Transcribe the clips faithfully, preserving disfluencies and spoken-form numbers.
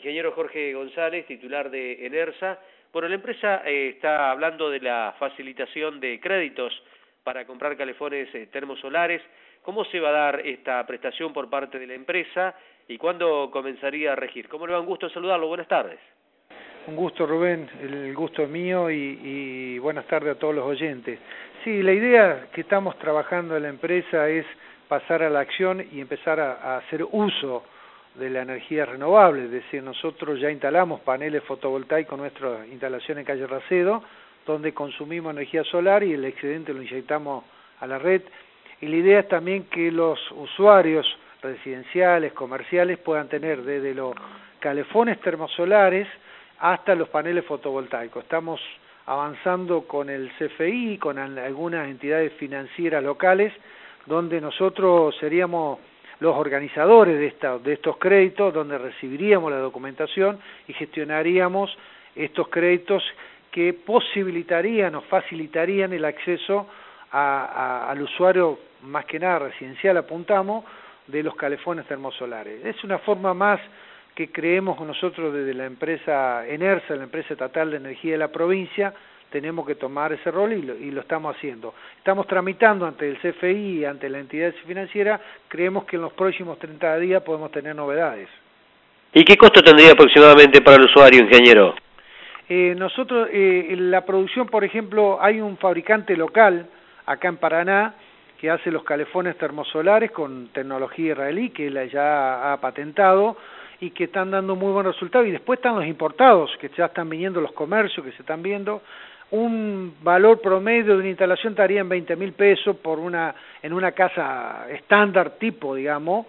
Ingeniero Jorge González, titular de Enersa. Bueno, la empresa eh, está hablando de la facilitación de créditos para comprar calefones eh, termosolares. ¿Cómo se va a dar esta prestación por parte de la empresa y cuándo comenzaría a regir? ¿Cómo le va? Un gusto saludarlo. Buenas tardes. Un gusto, Rubén, el gusto es mío y, y buenas tardes a todos los oyentes. Sí, la idea que estamos trabajando en la empresa es pasar a la acción y empezar a, a hacer uso de la energía renovable, es decir, nosotros ya instalamos paneles fotovoltaicos en nuestra instalación en calle Racedo, donde consumimos energía solar y el excedente lo inyectamos a la red. Y la idea es también que los usuarios residenciales, comerciales, puedan tener desde los calefones termosolares hasta los paneles fotovoltaicos. Estamos avanzando con el C F I, con algunas entidades financieras locales, donde nosotros seríamos los organizadores de, esta, de estos créditos, donde recibiríamos la documentación y gestionaríamos estos créditos que posibilitarían o facilitarían el acceso a, a, al usuario, más que nada residencial, apuntamos, de los calefones termosolares. Es una forma más que creemos nosotros desde la empresa Enersa, la empresa estatal de energía de la provincia, tenemos que tomar ese rol y lo, y lo estamos haciendo. Estamos tramitando ante el C F I y ante la entidad financiera, creemos que en los próximos treinta días podemos tener novedades. ¿Y qué costo tendría aproximadamente para el usuario, ingeniero? Eh, nosotros, eh, en la producción, por ejemplo, hay un fabricante local acá en Paraná que hace los calefones termosolares con tecnología israelí, que él ya ha patentado, y que están dando muy buenos resultados, y después están los importados, que ya están viniendo los comercios, que se están viendo. Un valor promedio de una instalación estaría en veinte mil pesos por una, en una casa estándar tipo, digamos.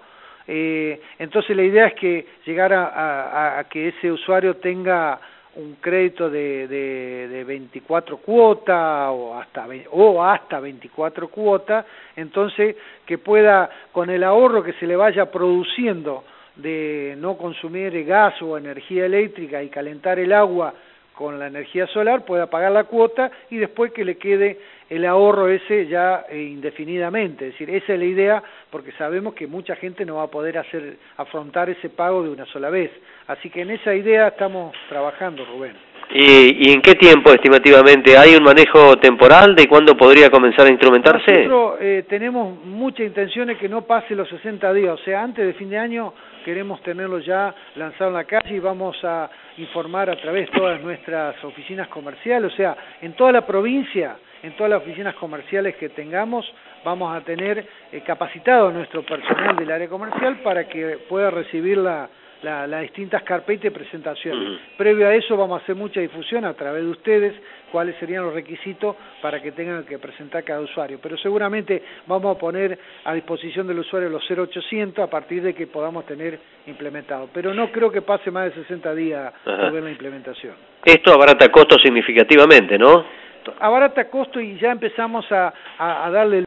Eh, entonces la idea es que llegar a, a, a que ese usuario tenga un crédito de, de, de veinticuatro cuotas o hasta, o hasta veinticuatro cuotas, entonces que pueda, con el ahorro que se le vaya produciendo de no consumir gas o energía eléctrica y calentar el agua con la energía solar, pueda pagar la cuota y después que le quede el ahorro ese ya eh, indefinidamente. Es decir, esa es la idea, porque sabemos que mucha gente no va a poder hacer afrontar ese pago de una sola vez. Así que en esa idea estamos trabajando, Rubén. ¿Y, y en qué tiempo estimativamente? ¿Hay un manejo temporal de cuándo podría comenzar a instrumentarse? Nosotros eh, tenemos muchas intenciones que no pase los sesenta días, o sea, antes de fin de año queremos tenerlo ya lanzado en la calle y vamos a informar a través de todas nuestras oficinas comerciales, o sea, en toda la provincia, en todas las oficinas comerciales que tengamos, vamos a tener eh, capacitado a nuestro personal del área comercial para que pueda recibir la La, las distintas carpetas y presentaciones. Uh-huh. Previo a eso vamos a hacer mucha difusión a través de ustedes, cuáles serían los requisitos para que tengan que presentar cada usuario. Pero seguramente vamos a poner a disposición del usuario los cero ochocientos a partir de que podamos tener implementado. Pero no creo que pase más de sesenta días uh-huh. ver la implementación. Esto abarata costos significativamente, ¿no? Abarata costo y ya empezamos a, a, a darle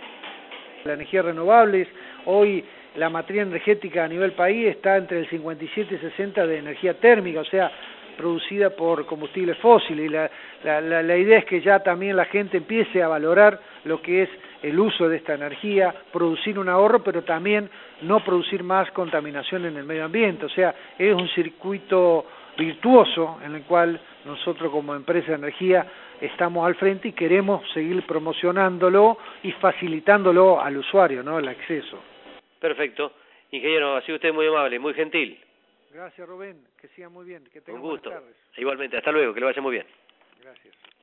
la energía renovables. Hoy la matriz energética a nivel país está entre el cincuenta y siete y sesenta de energía térmica, o sea, producida por combustibles fósiles. Y la, la, la, la idea es que ya también la gente empiece a valorar lo que es el uso de esta energía, producir un ahorro, pero también no producir más contaminación en el medio ambiente. O sea, es un circuito virtuoso en el cual nosotros como empresa de energía estamos al frente y queremos seguir promocionándolo y facilitándolo al usuario, ¿no?, el acceso. Perfecto. Ingeniero, ha sido usted muy amable, muy gentil. Gracias, Rubén. Que siga muy bien. Que tenga Un gusto. buenas tardes. Igualmente. Hasta luego. Que le vaya muy bien. Gracias.